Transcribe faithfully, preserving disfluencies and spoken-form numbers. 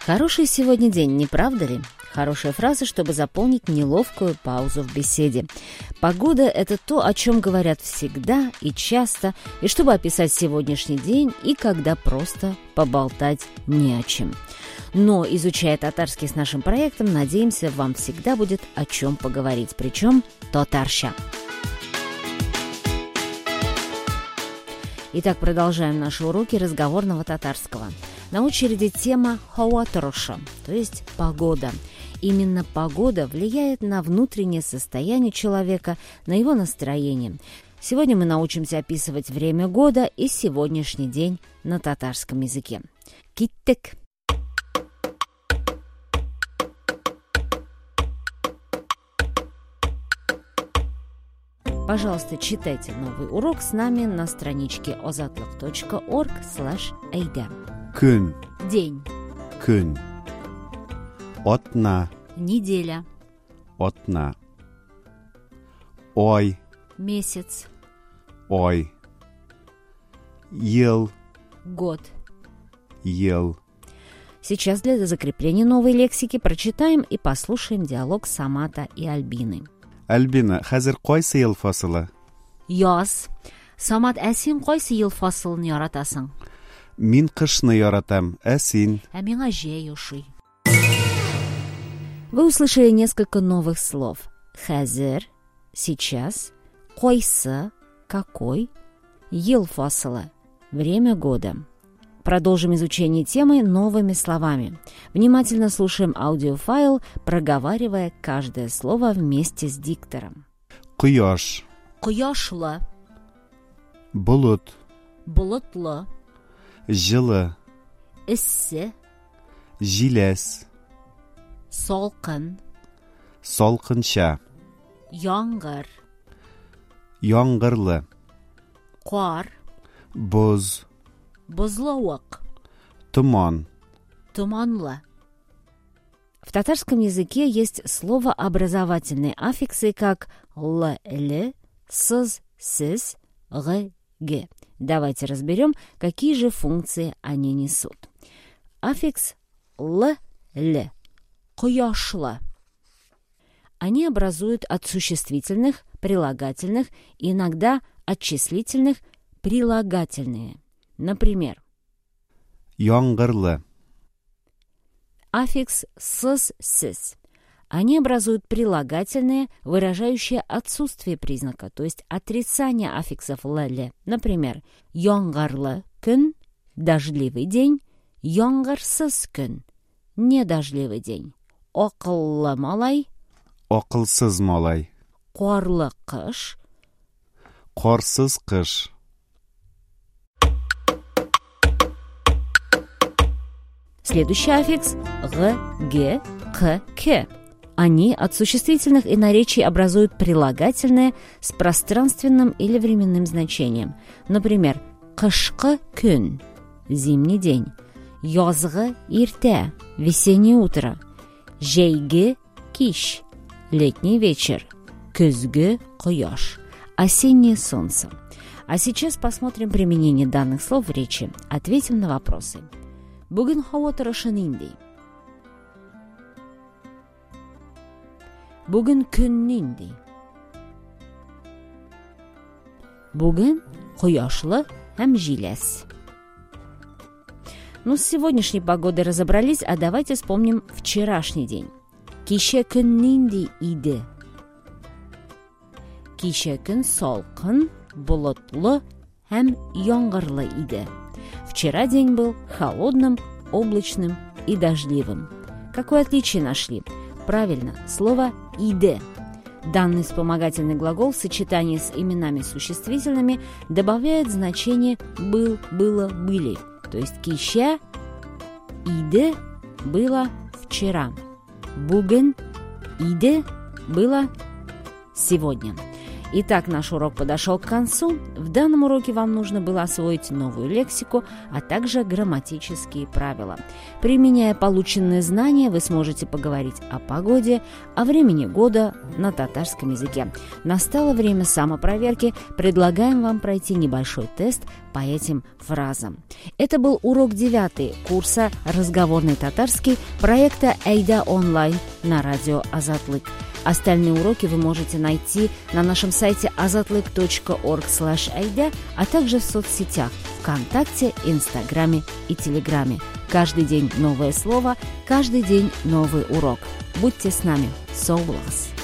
Хороший сегодня день, не правда ли? Хорошая фраза, чтобы заполнить неловкую паузу в беседе. Погода – это то, о чем говорят всегда и часто, и чтобы описать сегодняшний день, и когда просто поболтать не о чем. Но, изучая татарский с нашим проектом, надеемся, вам всегда будет о чем поговорить, причем татарща. Итак, продолжаем наши уроки разговорного татарского. На очереди тема «хава тороша», то есть «погода». Именно погода влияет на внутреннее состояние человека, на его настроение. Сегодня мы научимся описывать время года и сегодняшний день на татарском языке. Киттек. Пожалуйста, читайте новый урок с нами на страничке озатлык точка орг слэш эйдэ. Күн. День. Күн. Отна. Неделя. Отна. Ой. Месяц. Ой. Ел. Год. Ел. Сейчас для закрепления новой лексики прочитаем и послушаем диалог Самата и Альбины. Альбина, хәзер кайсы ел фасылы? Яз. Самат, ә син кайсы ел фасылын яратасың? Мин кышны яратам, ә син? Ә миңа җәй ошый. Вы услышали несколько новых слов. Хәзер, сейчас, кайсы, какой, ел фасылы, время года. Продолжим изучение темы новыми словами. Внимательно слушаем аудиофайл, проговаривая каждое слово вместе с диктором. Кояш. Кояшлы. Болот. Болотлы. Жылы. Иссе. Җиләс. Салкын. Салкынча. Яңгыр. Яңгырлы. Кар. Боз. Бозлауык. Туман. Туманлы. В татарском языке есть словообразовательные аффиксы, как л, л, сыз, сіз, г, г. Давайте разберем, какие же функции они несут. Аффикс л, л. Кояшлы. Они образуют от существительных, прилагательных, иногда от числительных прилагательные. Например, Яңгырлы. аффикс сыз, сіз. Они образуют прилагательные, выражающие отсутствие признака, то есть отрицание аффиксов л-л. Например, яңгырлы күн, дождливый день, яңгырсыз күн, недождливый день. Акыллы малай, Акылсыз малай. карлы кыш. Карсыз кыш. Следующий аффикс г, г, к, к. Они от существительных и наречий образуют прилагательное с пространственным или временным значением. Например, кышкы күн – зимний день, язгы иртә – весеннее утро, җәйге кич – летний вечер, көзгы кояш – осеннее солнце. А сейчас посмотрим применение данных слов в речи. Ответим на вопросы. Бүгін хава торышы нинди? Бүгін күн нинди? Бүгін кояшлы һәм җиләс. Ну, с сегодняшней погодой разобрались, а давайте вспомним вчерашний день. Кичә көн нинди иде? Кичә көн салкын, болытлы һәм яңгырлы иде. Вчера день был холодным, облачным и дождливым. Какое отличие нашли? Правильно, слово «иде». Данный вспомогательный глагол в сочетании с именами существительными добавляет значение «был», «было», «были». То есть кичә, иде было вчера. Бүгін, иде было сегодня. Итак, наш урок подошел к концу. В данном уроке вам нужно было освоить новую лексику, а также грамматические правила. Применяя полученные знания, вы сможете поговорить о погоде, о времени года на татарском языке. Настало время самопроверки. Предлагаем вам пройти небольшой тест по этим фразам. Это был урок девятый курса «Разговорный татарский» проекта «Эйда онлайн» на радио Азатлык. Остальные уроки вы можете найти на нашем сайте азатлык точка орг слэш эйда, а также в соцсетях ВКонтакте, Инстаграме и Телеграме. Каждый день новое слово, каждый день новый урок. Будьте с нами. Соулас.